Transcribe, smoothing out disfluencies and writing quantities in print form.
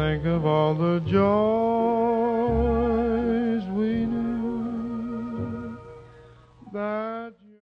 think of all the joys we knew. That